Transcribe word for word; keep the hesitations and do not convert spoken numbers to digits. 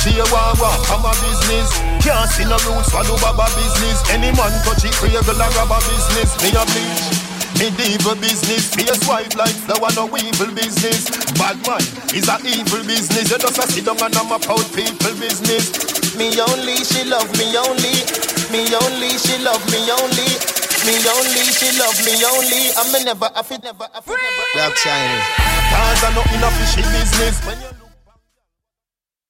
She a wawa, I'm a business. Can't see no roots, follow baba business. Any man touch it, regular rubber business. Me a bleach, me evil business. Me a swipe like flower, no evil business. Bad man is a evil business. You just a sit down and I'm about people business. Me only, she love me only. Me only, she love me only. Me only, she love me only. I'm never, I feel never, I feel never. Black China. Cause I'm not in a fishy business.